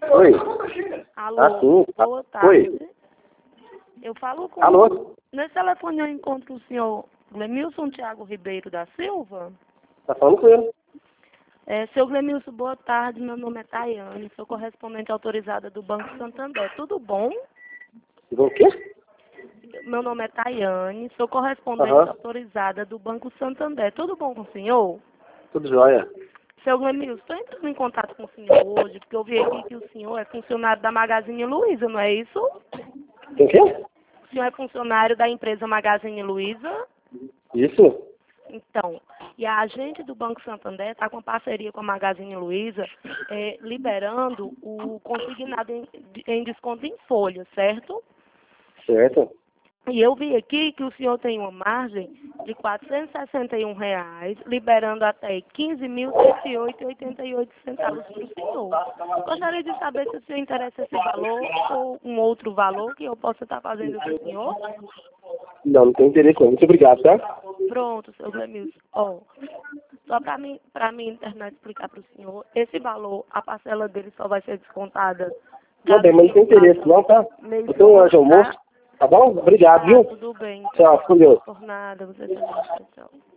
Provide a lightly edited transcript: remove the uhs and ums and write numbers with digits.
Oi. Alô, Sim. boa tarde. Oi. Eu falo com... Alô? Nesse telefone eu encontro o senhor Glemilson Thiago Ribeiro da Silva. Tá falando com ele? Seu Glemilson, boa tarde. Meu nome é Tayane, sou correspondente autorizada do Banco Santander. Tudo bom? O quê? Meu nome é Tayane, sou correspondente Aham. autorizada do Banco Santander. Tudo bom com o senhor? Tudo jóia. Seu Glemilson, estou entrando em contato com o senhor hoje, porque eu vi aqui que o senhor é funcionário da Magazine Luiza, não é isso? O quê? O senhor é funcionário da empresa Magazine Luiza? Isso? Então, e a agente do Banco Santander está com parceria com a Magazine Luiza, liberando o consignado em desconto em folha, certo? Certo. E eu vi aqui que o senhor tem uma margem de R$ 461, liberando até R$ 15.108,88 para o senhor. Gostaria de saber se o senhor interessa esse valor ou um outro valor que eu possa estar fazendo para o senhor. Não tem interesse não. Muito obrigado, tá? Pronto, seu Glemilson. Só para mim internet explicar para o senhor, esse valor, a parcela dele só vai ser descontada Não tem, mas não tem interesse não, tá? Eu tenho um anjo almoço. Tá bom? Obrigado, viu? Tudo bem. Tchau, com Deus. Por nada, você também. Tchau.